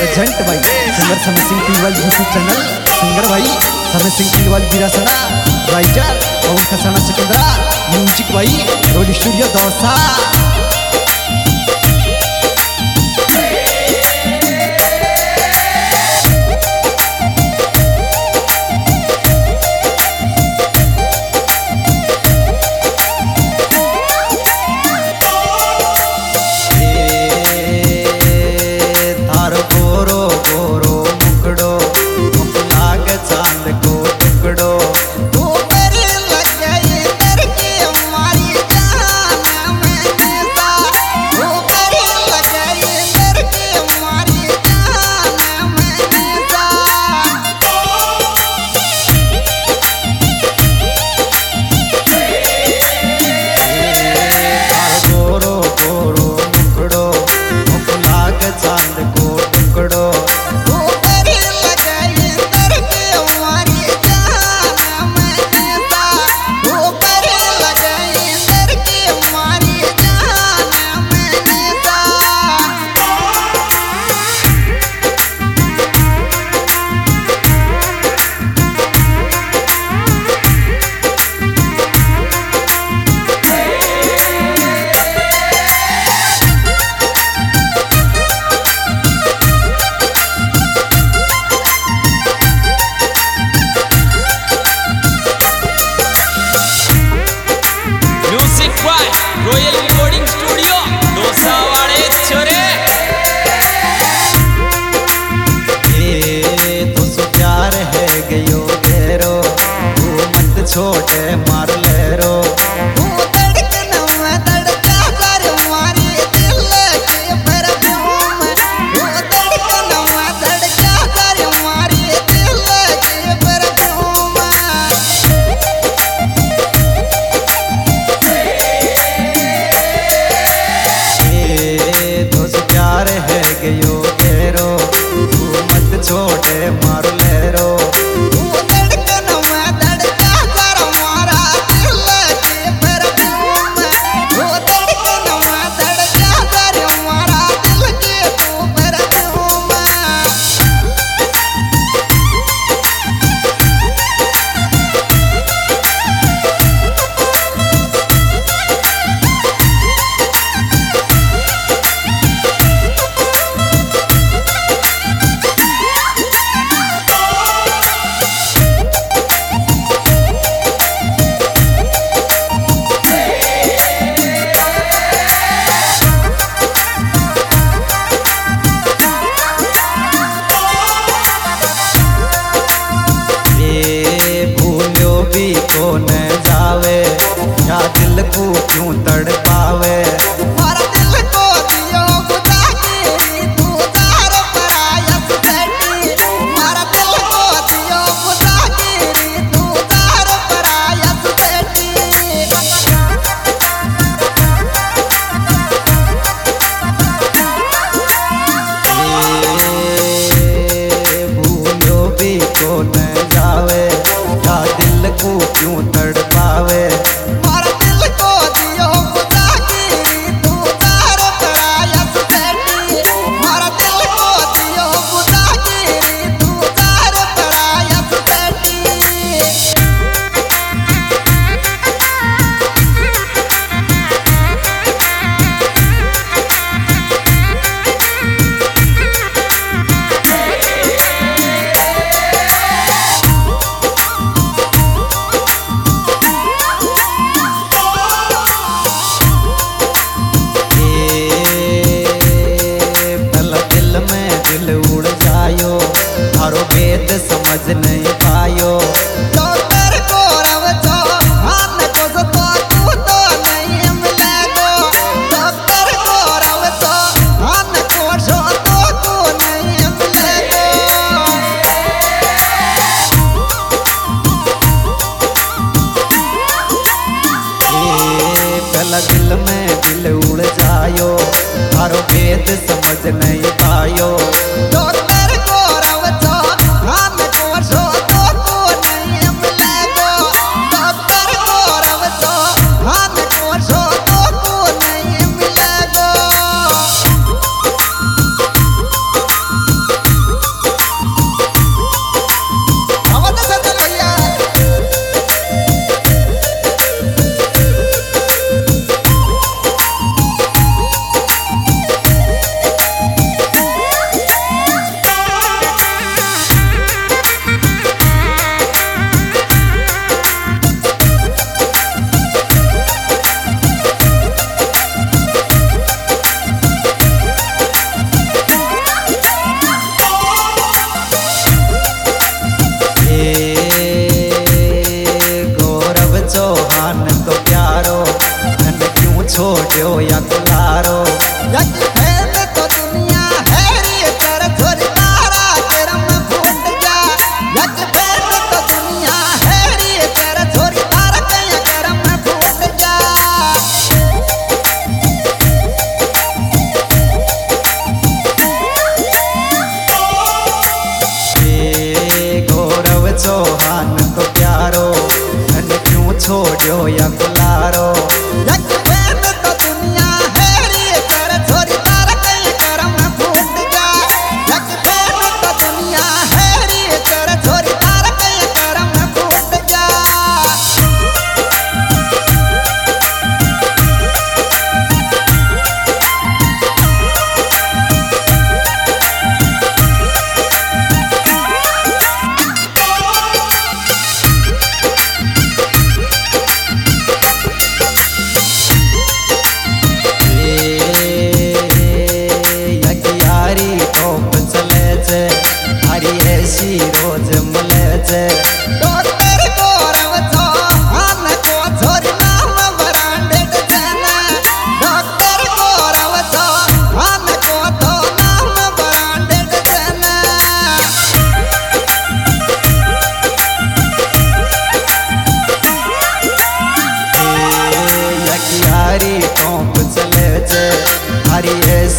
Present भाई singer Samay Singh Tiwal YouTube channel singer भाई Samay Singh Tiwal Girasna writer Pawan Khasana Sikandra music भाई road studio Dausa. Royal recording studio Dausa वाले छोरे। तो सो प्यार है गयो तेरो तू मत छोटे मार ले रो छोटे मार ले रो को न जावे या दिल को क्यों तड़ पावे मारा दिल को दियो बुझा के तू जार परायस बैठी मारा दिल को दियो बुझा के तू जार परायस बैठी भूलो भी को न जावे या दिल को क्यों तड़ पावे मारा दिल को दियो बुझा के तू जार परायस बैठी मारा दिल को दियो बुझा के तू जार परायस बैठी। थारो भेद समझ नहीं पायो तो तेरे को रव तो हाथ को तो तू तो नहीं मिलेगो तो तेरे को रव तो हाथ को तो तू नहीं मिलेगो। पहला दिल में दिल उड़ जायो थारो भेद समझ नहीं पायो तो तेरे को रव तो हाथ को तो तू नहीं मिलेगो तो तेरे को रव तो हाथ को तो तू नहीं मिलेगो।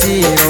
देसी